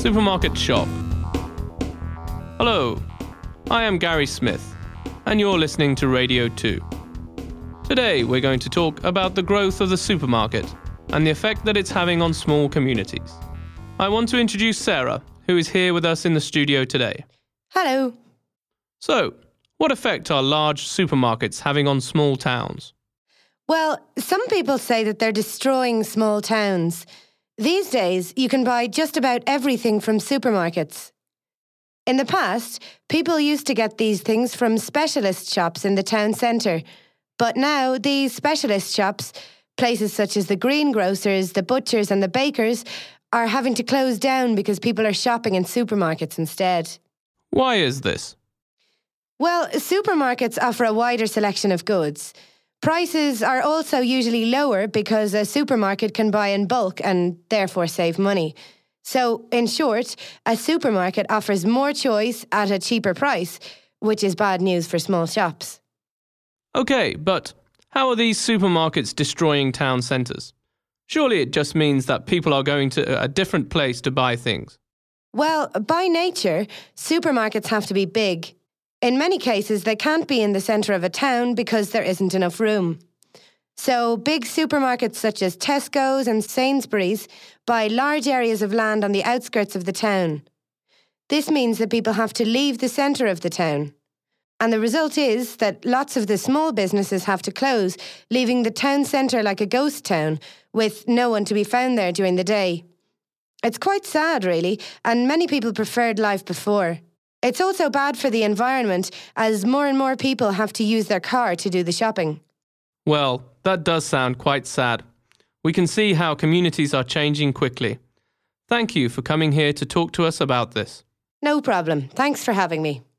Supermarket Shop. Hello, I am Gary Smith, and you're listening to Radio 2. Today we're going to talk about the growth of the supermarket and the effect that it's having on small communities. I want to introduce Sarah, who is here with us in the studio today. Hello. So, what effect are large supermarkets having on small towns? Well, some people say that they're destroying small towns. These days, you can buy just about everything from supermarkets. In the past, people used to get these things from specialist shops in the town centre. But now, these specialist shops, places such as the greengrocers, the butchers and the bakers, are having to close down because people are shopping in supermarkets instead. Why is this? Well, supermarkets offer a wider selection of goods. Prices are also usually lower because a supermarket can buy in bulk and therefore save money. So, in short, a supermarket offers more choice at a cheaper price, which is bad news for small shops. Okay, but how are these supermarkets destroying town centres? Surely it just means that people are going to a different place to buy things. Well, by nature, supermarkets have to be big. In many cases, they can't be in the centre of a town because there isn't enough room. So, big supermarkets such as Tesco's and Sainsbury's buy large areas of land on the outskirts of the town. This means that people have to leave the centre of the town. And the result is that lots of the small businesses have to close, leaving the town centre like a ghost town, with no one to be found there during the day. It's quite sad, really, and many people preferred life before. It's also bad for the environment, as more and more people have to use their car to do the shopping. Well, that does sound quite sad. We can see how communities are changing quickly. Thank you for coming here to talk to us about this. No problem. Thanks for having me.